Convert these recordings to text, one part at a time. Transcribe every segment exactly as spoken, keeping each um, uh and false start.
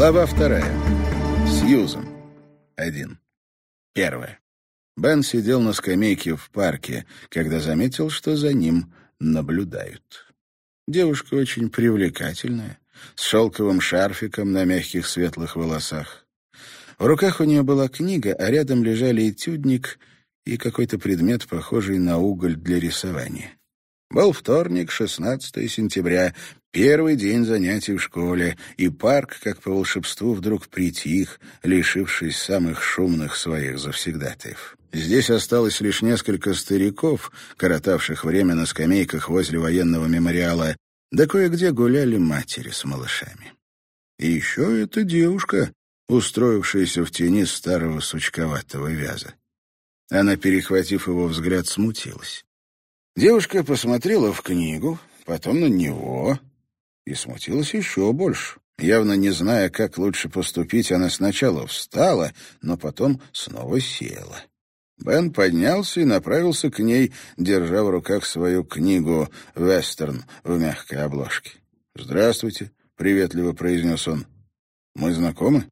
Глава вторая. Сьюзен. Один. Первое. Бен сидел на скамейке в парке, когда заметил, что за ним наблюдают. Девушка очень привлекательная, с шелковым шарфиком на мягких светлых волосах. В руках у нее была книга, а рядом лежали этюдник и какой-то предмет, похожий на уголь для рисования. Был вторник, шестнадцатое сентября, первый день занятий в школе, и парк, как по волшебству, вдруг притих, лишившись самых шумных своих завсегдатаев. Здесь осталось лишь несколько стариков, коротавших время на скамейках возле военного мемориала, да кое-где гуляли матери с малышами. И еще эта девушка, устроившаяся в тени старого сучковатого вяза. Она, перехватив его взгляд, смутилась. Девушка посмотрела в книгу, потом на него и смутилась еще больше. Явно не зная, как лучше поступить, она сначала встала, но потом снова села. Бен поднялся и направился к ней, держа в руках свою книгу «Вестерн» в мягкой обложке. «Здравствуйте», — приветливо произнес он. «Мы знакомы?»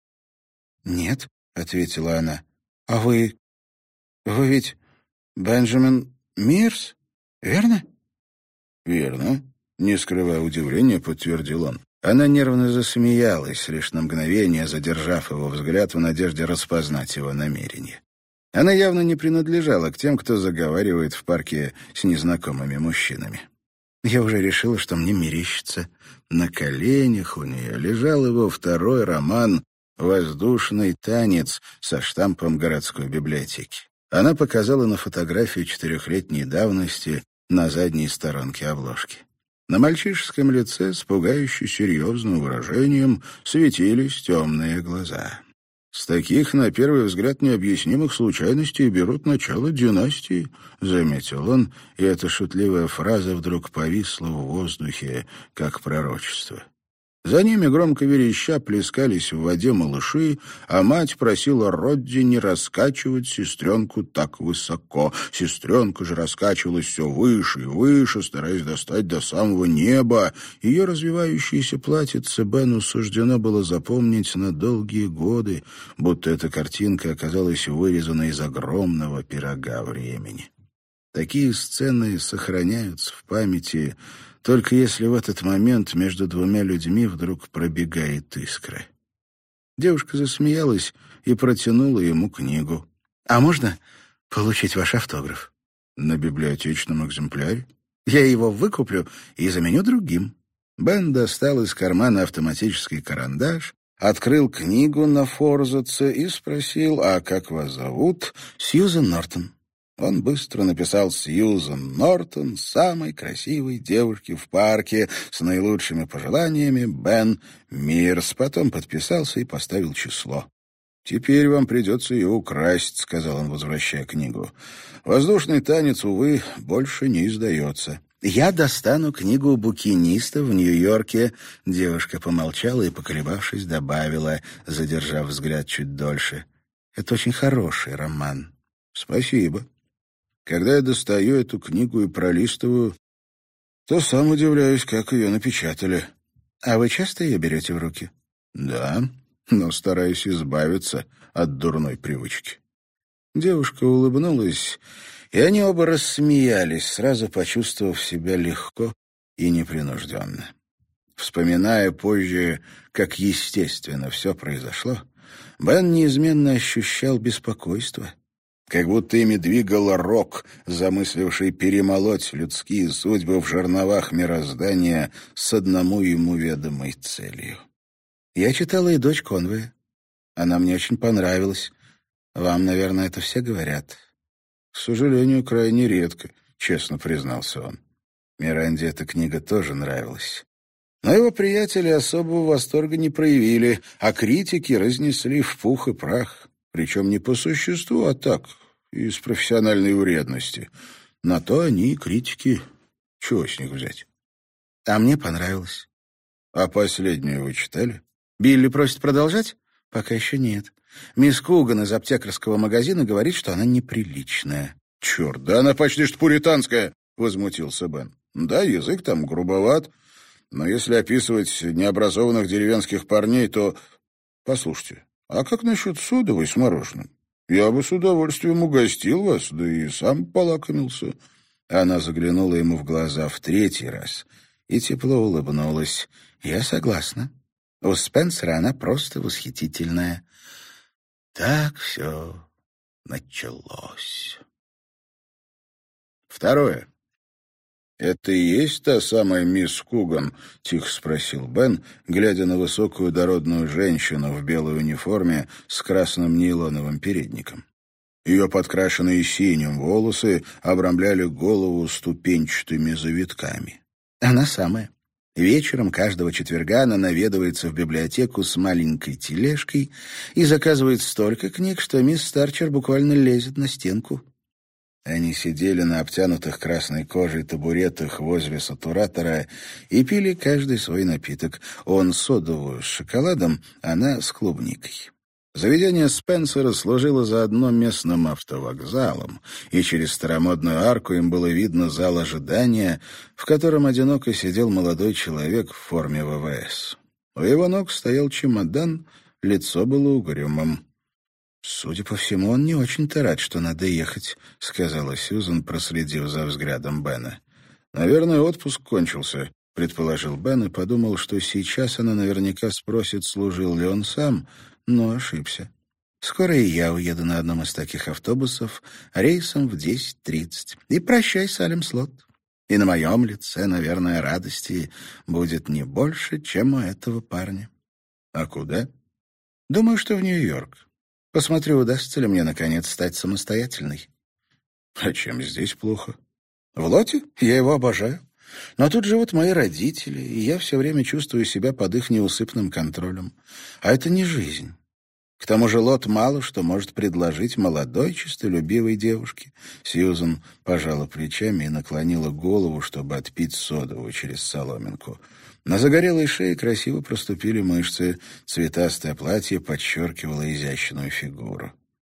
«Нет», — ответила она. «А вы... вы ведь Бенджамин Мирс, верно?» «Верно», — не скрывая удивления, подтвердил он. Она нервно засмеялась, лишь на мгновение задержав его взгляд в надежде распознать его намерение. Она явно не принадлежала к тем, кто заговаривает в парке с незнакомыми мужчинами. Я уже решила, что мне мерещится. На коленях у нее лежал его второй роман «Воздушный танец» со штампом городской библиотеки. Она показала на фотографию четырехлетней давности на задней сторонке обложки. На мальчишеском лице с пугающе серьезным выражением светились темные глаза. «С таких, на первый взгляд, необъяснимых случайностей берут начало династии», — заметил он, и эта шутливая фраза вдруг повисла в воздухе, как пророчество. За ними, громко вереща, плескались в воде малыши, а мать просила Родди не раскачивать сестренку так высоко. Сестренка же раскачивалась все выше и выше, стараясь достать до самого неба. Ее развивающееся платьице Бену суждено было запомнить на долгие годы, будто эта картинка оказалась вырезана из огромного пирога времени. Такие сцены сохраняются в памяти, только если в этот момент между двумя людьми вдруг пробегает искра. Девушка засмеялась и протянула ему книгу. «А можно получить ваш автограф?» «На библиотечном экземпляре. Я его выкуплю и заменю другим». Бен достал из кармана автоматический карандаш, открыл книгу на форзаце и спросил: «А как вас зовут?» «Сьюзен Нортон». Он быстро написал «Сьюзен Нортон, самой красивой девушке в парке, с наилучшими пожеланиями, Бен Мирс». Потом подписался и поставил число. «Теперь вам придется ее украсть», — сказал он, возвращая книгу. «Воздушный танец, увы, больше не издается». «Я достану книгу букиниста в Нью-Йорке», — девушка помолчала и, поколебавшись, добавила, задержав взгляд чуть дольше. «Это очень хороший роман». «Спасибо. Когда я достаю эту книгу и пролистываю, то сам удивляюсь, как ее напечатали». «А вы часто ее берете в руки?» «Да, но стараюсь избавиться от дурной привычки». Девушка улыбнулась, и они оба рассмеялись, сразу почувствовав себя легко и непринужденно. Вспоминая позже, как естественно все произошло, Бен неизменно ощущал беспокойство, как будто ими двигал Рок, замысливший перемолоть людские судьбы в жерновах мироздания с одному ему ведомой целью. «Я читала и «Дочь Конвея». Она мне очень понравилась. Вам, наверное, это все говорят?» «К сожалению, крайне редко», — честно признался он. Миранде эта книга тоже нравилась. Но его приятели особого восторга не проявили, а критики разнесли в пух и прах. Причем не по существу, а так, из профессиональной вредности. На то они и критики. Чего с них взять? А мне понравилось. А последнюю вы читали? Билли просит продолжать? Пока еще нет. Мисс Куган из аптекарского магазина говорит, что она неприличная. Черт, да она почти что пуританская, возмутился Бен. Да, язык там грубоват, но если описывать необразованных деревенских парней, то... Послушайте, а как насчет содовой с мороженым? Я бы с удовольствием угостил вас, да и сам полакомился». Она заглянула ему в глаза в третий раз и тепло улыбнулась. «Я согласна. У Спенсера она просто восхитительная». Так все началось. Второе. «Это и есть та самая мисс Куган?» — тихо спросил Бен, глядя на высокую дородную женщину в белой униформе с красным нейлоновым передником. Ее подкрашенные синим волосы обрамляли голову ступенчатыми завитками. «Она самая. Вечером каждого четверга она наведывается в библиотеку с маленькой тележкой и заказывает столько книг, что мисс Старчер буквально лезет на стенку». Они сидели на обтянутых красной кожей табуретах возле сатуратора и пили каждый свой напиток. Он содовую с шоколадом, она с клубникой. Заведение Спенсера служило заодно местным автовокзалом, и через старомодную арку им было видно зал ожидания, в котором одиноко сидел молодой человек в форме ВВС. У его ног стоял чемодан, лицо было угрюмым. «Судя по всему, он не очень-то рад, что надо ехать», — сказала Сьюзан, проследив за взглядом Бена. «Наверное, отпуск кончился», — предположил Бен и подумал, что сейчас она наверняка спросит, служил ли он сам, но ошибся. «Скоро и я уеду на одном из таких автобусов рейсом в десять тридцать. И прощай, Салем Слот. И на моем лице, наверное, радости будет не больше, чем у этого парня». «А куда?» «Думаю, что в Нью-Йорк. Посмотрю, удастся ли мне, наконец, стать самостоятельной». «А чем здесь плохо?» «В Лоте? Я его обожаю. Но тут живут мои родители, и я все время чувствую себя под их неусыпным контролем. А это не жизнь. К тому же Лот мало что может предложить молодой, честолюбивой девушке». Сьюзан пожала плечами и наклонила голову, чтобы отпить содовую через соломинку. На загорелой шее красиво проступили мышцы, цветастое платье подчеркивало изящную фигуру.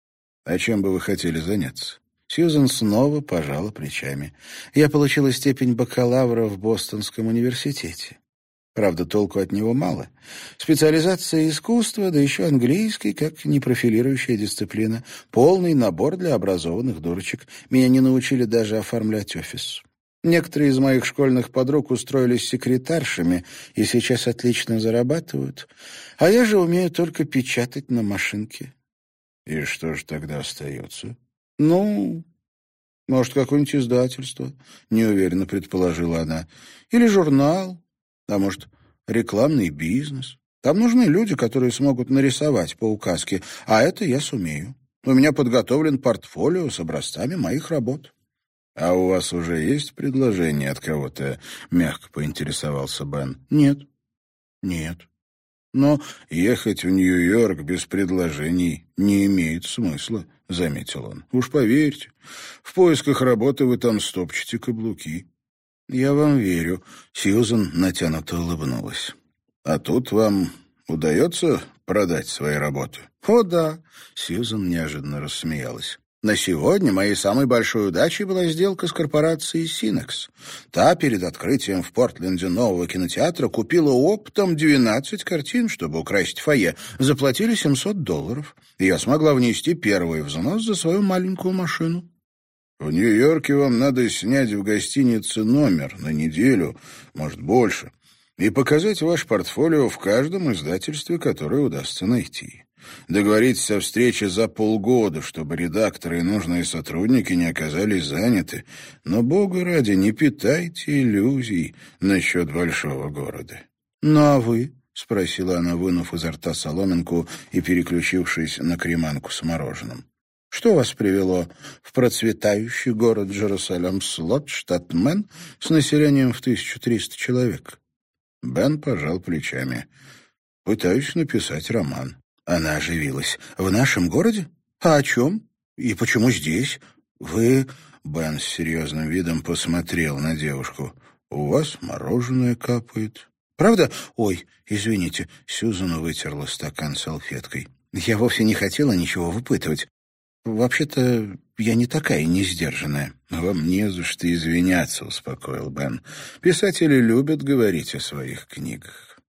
«А чем бы вы хотели заняться?» Сьюзан снова пожала плечами. «Я получила степень бакалавра в Бостонском университете. Правда, толку от него мало. Специализация искусства, да еще английский, как непрофилирующая дисциплина. Полный набор для образованных дурочек. Меня не научили даже оформлять офис. Некоторые из моих школьных подруг устроились секретаршами и сейчас отлично зарабатывают. А я же умею только печатать на машинке». «И что же тогда остается?» «Ну, может, какое-нибудь издательство», — неуверенно предположила она. «Или журнал, а может, рекламный бизнес. Там нужны люди, которые смогут нарисовать по указке, а это я сумею. У меня подготовлен портфолио с образцами моих работ». «А у вас уже есть предложение от кого-то?» — мягко поинтересовался Бен. «Нет». «Нет. Но ехать в Нью-Йорк без предложений не имеет смысла», — заметил он. «Уж поверьте, в поисках работы вы там стопчете каблуки». «Я вам верю», — Сьюзан натянуто улыбнулась. «А тут вам удается продать свои работы?» «О, да», — Сьюзан неожиданно рассмеялась. «На сегодня моей самой большой удачей была сделка с корпорацией «Синекс». Та перед открытием в Портленде нового кинотеатра купила оптом двенадцать картин, чтобы украсить фойе. Заплатили семьсот долларов, и я смогла внести первый взнос за свою маленькую машину». «В Нью-Йорке вам надо снять в гостинице номер на неделю, может, больше, и показать ваше портфолио в каждом издательстве, которое удастся найти. Договоритесь о встрече за полгода, чтобы редакторы и нужные сотрудники не оказались заняты. Но, Бога ради, не питайте иллюзий насчет большого города». «Ну а вы?» — спросила она, вынув изо рта соломинку и переключившись на креманку с мороженым. «Что вас привело в процветающий город Джерусалем-Слот, штат Мэн, с населением в тысячу триста человек?» Бен пожал плечами. «Пытаюсь написать роман». Она оживилась. «В нашем городе? А о чем? И почему здесь? Вы...» Бен с серьезным видом посмотрел на девушку. «У вас мороженое капает». «Правда? Ой, извините». Сьюзан вытерла стакан салфеткой. «Я вовсе не хотела ничего выпытывать. Вообще-то я не такая несдержанная». «Вам не за что извиняться», — успокоил Бен. «Писатели любят говорить о своих книгах».